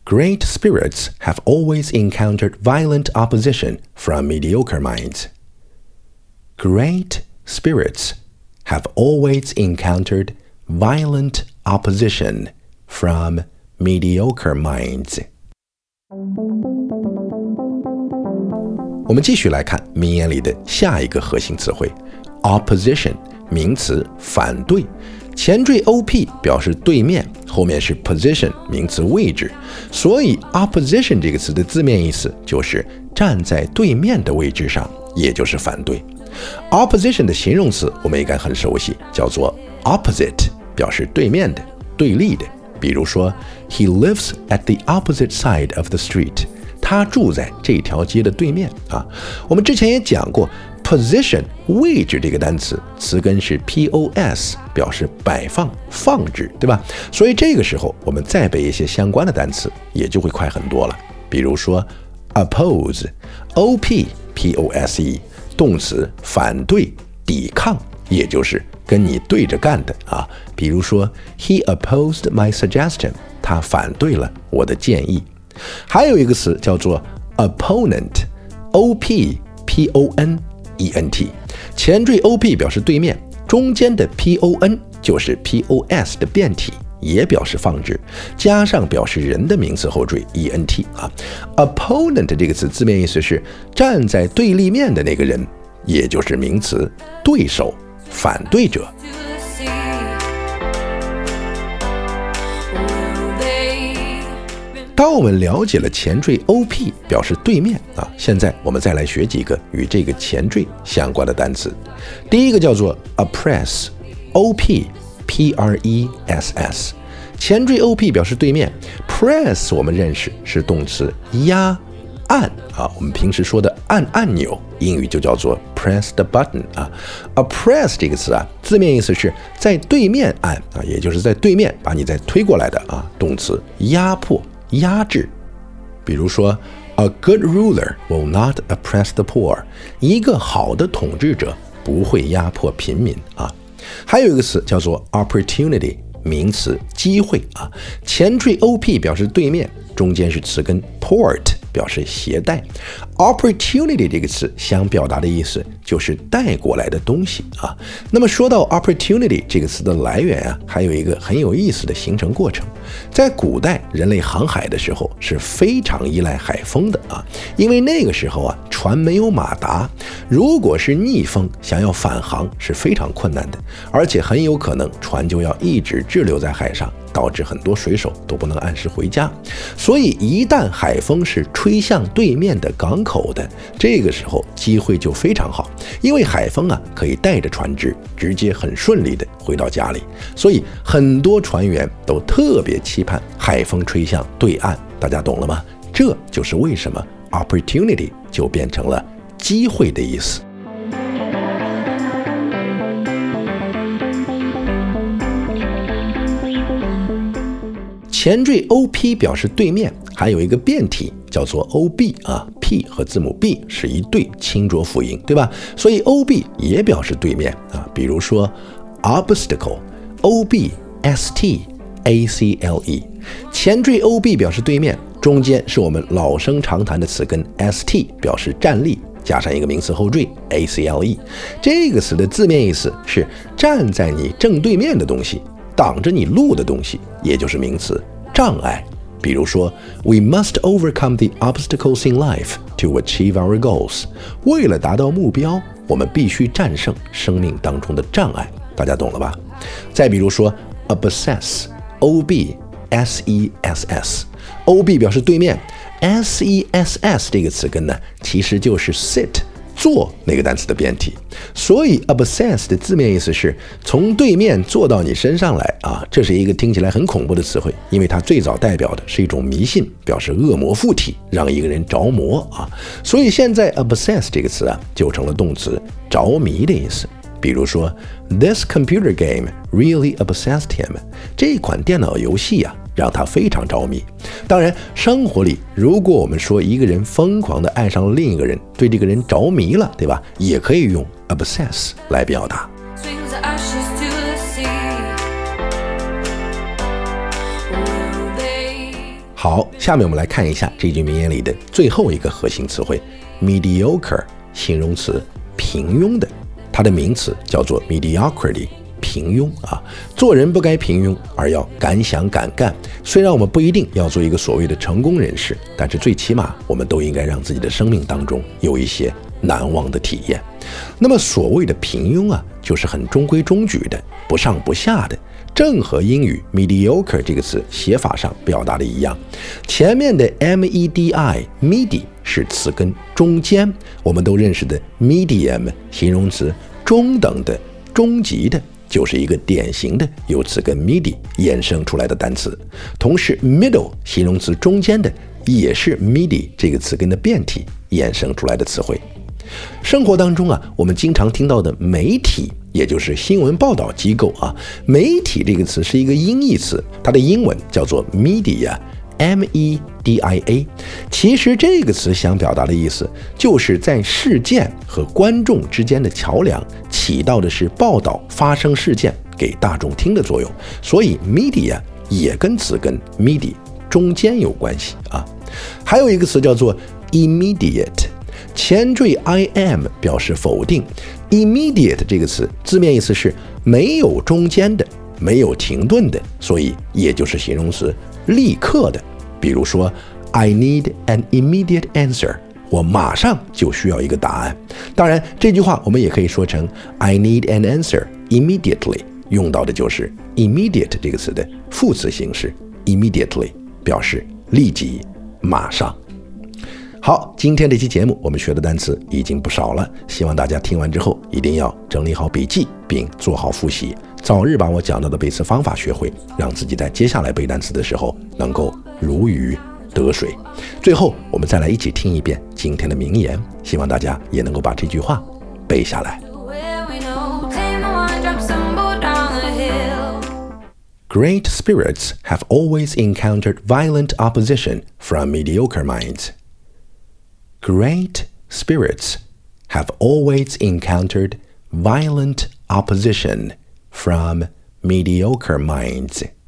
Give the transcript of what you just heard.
Great spirits have always encountered violent opposition from mediocre minds. Great spirits have always encountered violent opposition from mediocre minds. 我们继续来看名言里的下一个核心词汇 opposition 名词反对，前缀 op 表示对面，后面是 position 名词位置，所以 opposition 这个词的字面意思就是站在对面的位置上，也就是反对。opposition 的形容词我们应该很熟悉，叫做 opposite 表示对面的对立的，比如说 He lives at the opposite side of the street， 他住在这条街的对面啊。我们之前也讲过 position 位置这个单词词根是 pos 表示摆放放置，对吧？所以这个时候我们再背一些相关的单词也就会快很多了。比如说 oppose opPOSE 动词反对抵抗，也就是跟你对着干的啊。比如說 He opposed my suggestion， 他反对了我的建议。还有一个词叫做 opponent OPPONENT， 前缀 OP 表示对面，中间的 PON 就是 POS 的变体，也表示放置，加上表示人的名词后缀 ENT 啊。opponent 这个词字面意思是站在对立面的那个人，也就是名词对手反对者。当我们了解了前缀 OP 表示对面啊，现在我们再来学几个与这个前缀相关的单词。第一个叫做 oppress OPPRESS， 前缀 OP 表示对面， press 我们认识是动词压按啊，我们平时说的按按钮，英语就叫做 press the button 啊。oppress 这个词啊，字面意思是在对面按啊，也就是在对面把你再推过来的啊，动词压迫压制。比如说 A good ruler will not oppress the poor， 一个好的统治者不会压迫贫民啊。还有一个词叫做 opportunity， 名词机会啊，前缀 OP 表示对面，中间是词根 port 表示携带。 opportunity 这个词想表达的意思就是带过来的东西啊。那么说到 opportunity 这个词的来源啊，还有一个很有意思的形成过程。在古代人类航海的时候是非常依赖海风的啊，因为那个时候啊船没有马达，如果是逆风想要返航是非常困难的，而且很有可能船就要一直滞留在海上，导致很多水手都不能按时回家。所以一旦海风是吹向对面的港口的，这个时候机会就非常好，因为海风啊可以带着船只直接很顺利的回到家里，所以很多船员都特别期盼海风吹向对岸。大家懂了吗？这就是为什么 opportunity 就变成了机会的意思。前缀 OP 表示对面，还有一个变体叫做 OB 啊 ，P 和字母 B 是一对清浊辅音，对吧？所以 OB 也表示对面啊。比如说 obstacle OBSTACLE， 前缀 OB 表示对面，中间是我们老生常谈的词根 ST 表示站立，加上一个名词后缀 ACLE， 这个词的字面意思是站在你正对面的东西，挡着你路的东西，也就是名词障碍。比如说 We must overcome the obstacles in life to achieve our goals， 为了达到目标，我们必须战胜生命当中的障碍。大家懂了吧？再比如说 obsess OBSESS， OB 表示对面， SESS 这个词根呢，其实就是 sit坐那个单词的变体，所以 obsess 的字面意思是从对面坐到你身上来啊，这是一个听起来很恐怖的词汇，因为它最早代表的是一种迷信，表示恶魔附体，让一个人着魔啊。所以现在 obsess 这个词啊，就成了动词着迷的意思。比如说 This computer game really obsessed him， 这款电脑游戏啊让他非常着迷。当然生活里如果我们说一个人疯狂地爱上了另一个人，对这个人着迷了，对吧？也可以用 obsess 来表达。 好，下面我们来看一下这句名言里的最后一个核心词汇 mediocre， 形容词，平庸的，它的名词叫做 mediocrity， 平庸啊。做人不该平庸，而要敢想敢干。虽然我们不一定要做一个所谓的成功人士，但是最起码我们都应该让自己的生命当中有一些难忘的体验。那么所谓的平庸啊，就是很中规中矩的，不上不下的，正和英语 mediocre 这个词写法上表达的一样。前面的 medi 是词根中间，我们都认识的 medium 形容词，中等的，中级的，就是一个典型的由词根 midi 衍生出来的单词。同时 middle 形容词，中间的，也是 midi 这个词根的变体衍生出来的词汇。生活当中啊，我们经常听到的媒体，也就是新闻报道机构啊，媒体这个词是一个音译词，它的英文叫做 media， media。其实这个词想表达的意思，就是在事件和观众之间的桥梁，起到的是报道发生事件给大众听的作用。所以 media 也跟词根 midi 中间有关系啊。还有一个词叫做 immediate，前缀 im 表示否定。 immediate 这个词字面意思是没有中间的，没有停顿的，所以也就是形容词，立刻的。比如说 I need an immediate answer， 我马上就需要一个答案。当然这句话我们也可以说成 I need an answer immediately， 用到的就是 immediate 这个词的副词形式 immediately， 表示立即，马上。好，今天这期节目我们学的单词已经不少了，希望大家听完之后一定要整理好笔记，并做好复习，早日把我讲到的背词方法学会，让自己在接下来背单词的时候能够如鱼得水。最后我们再来一起听一遍今天的名言，希望大家也能够把这句话背下来。 Great spirits have always encountered violent opposition from mediocre minds. Great spirits have always encountered violent opposition from mediocre minds.